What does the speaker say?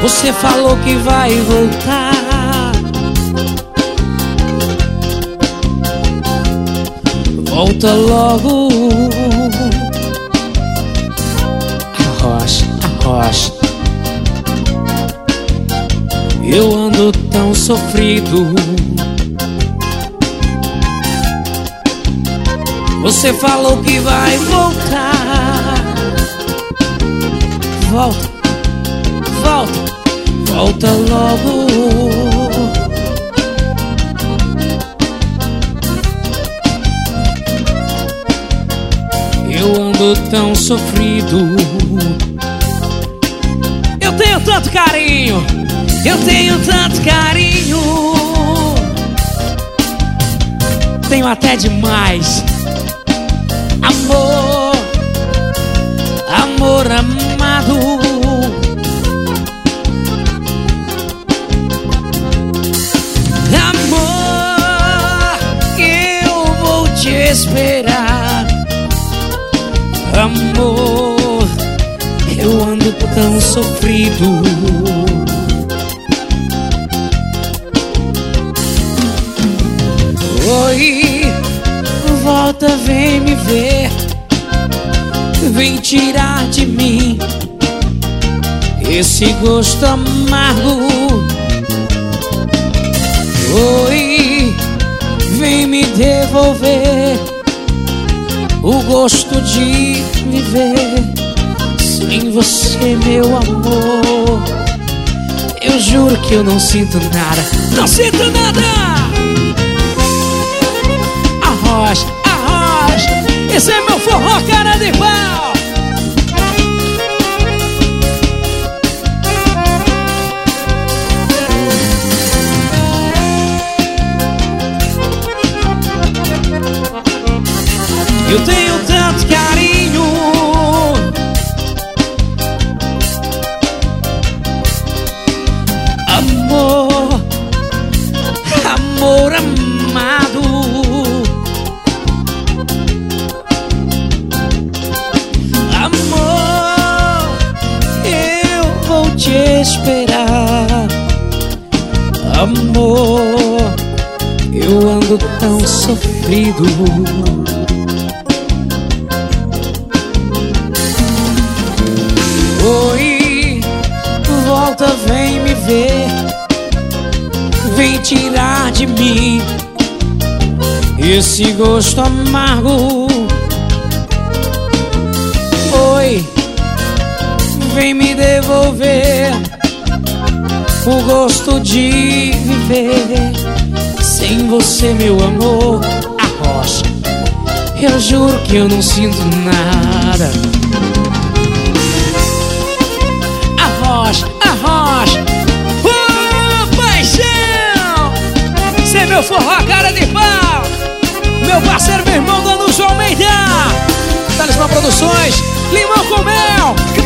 Você falou que vai voltar. Volta logo. Arrocha, arrocha. Eu ando tão sofrido. Você falou que vai voltar. Volta, volta, volta logo. Eu ando tão sofrido. Eu tenho tanto carinho, eu tenho tanto carinho. Tenho até demais. Amor, amor amado. Amor, eu vou te esperar. Amor, eu ando tão sofrido. Oi, volta, vem me ver. Vem tirar de mim esse gosto amargo. Oi, vem me devolver o gosto de viver. Sem você, meu amor, eu juro que eu não sinto nada. Não sinto nada. Arrocha, arrocha. Esse é meu forró, cara de pau. Eu tenho tanto carinho. Amor, amor amado. Amor, eu vou te esperar. Amor, eu ando tão sofrido. Oi, volta, vem me ver. Vem tirar de mim esse gosto amargo. Oi, vem me devolver o gosto de viver. Sem você, meu amor, arrocha. Eu juro que eu não sinto nada. Arrocha, arrocha. Paixão! Cê é meu forró, cara de pau. Meu parceiro, meu irmão, Dano João Almeida. Talismã Produções, Limão com Mel.